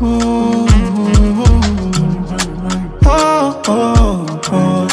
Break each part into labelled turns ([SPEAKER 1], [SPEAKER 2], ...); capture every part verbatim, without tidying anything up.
[SPEAKER 1] Oh, oh, oh.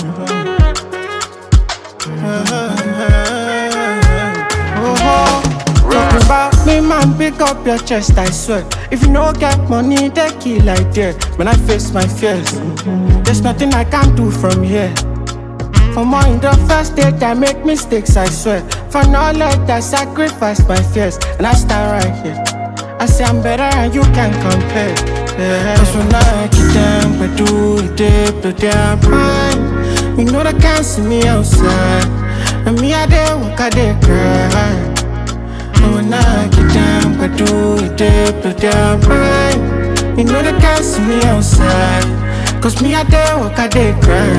[SPEAKER 1] Talking about me, man, pick up your chest, I swear. If you no get money, they kill like that. When I face my fears, there's nothing I can do from here. For more in the first date, I make mistakes, I swear. For knowledge, I sacrifice my fears, and I stand right here. I say I'm better and you can't compare. Yeah. Cause when I get them, I do it, they blow their mind. You know they can't see me outside, and me I dey walk, I dey cry. And when I get them, I do it, they blow their mind. You know they can't see me outside, cause me I dey walk, I dey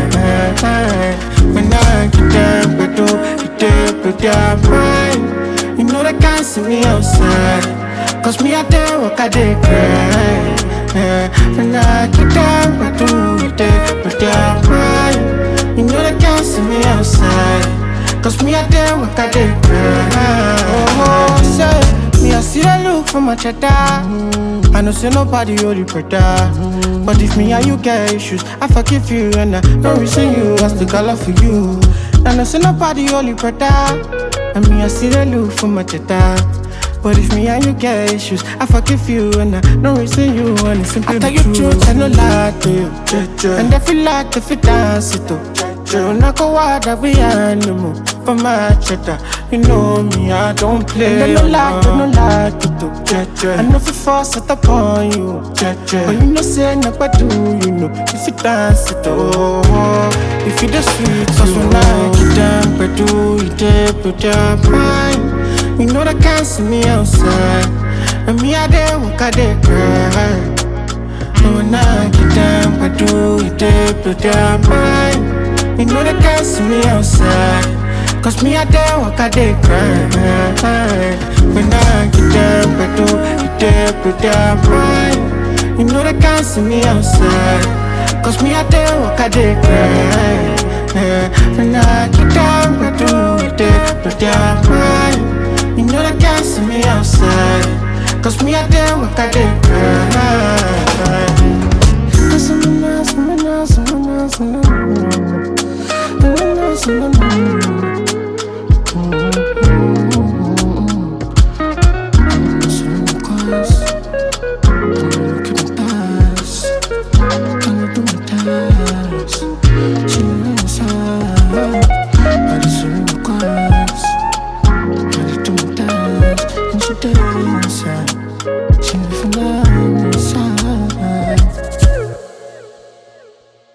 [SPEAKER 1] cry. When I get them, I do it, they blow their mind. You know they can't see me outside, cause me I dey walk, I dey cry. When I get them, I do it, they blow their mind. You know they can't see me outside, cause me I dey walk, I dey cry. Oh, say, me I see the look for my cheddar. I know say nobody only brother. But if me and you get issues, I forgive you and I don't reason you. I still got love for you. I know say nobody only brother. And me I see the look for my cheddar. But if me and you get issues, I forgive you and I don't reason you. And it's simply the truth. truth. I no lie to you. And if you like, if you dance it up. You not go out that we animal for my cheddar. You know me, I don't play. And I no lie, I no lie to do. I know if you force it upon you, but you know say nobody do. You know if you dance it up, if you the sweet. Cause when I get them, but do you dey blow their mind. You know they can't see me outside, and me I dey walk, I dey cry. And when I get them, but do you dey blow their mind. You know they can't see me outside, cause me I dey walk, I dey cry. When I get them, I do it, they blow their mind. You know they can't see me outside, cause me I dey walk, I dey cry. When I get them, I do it, they blow their mind. You know they can't see me outside, cause me I dey walk, I dey cry. Cause someone else, someone else, someone else, someone else, someone else, someone else.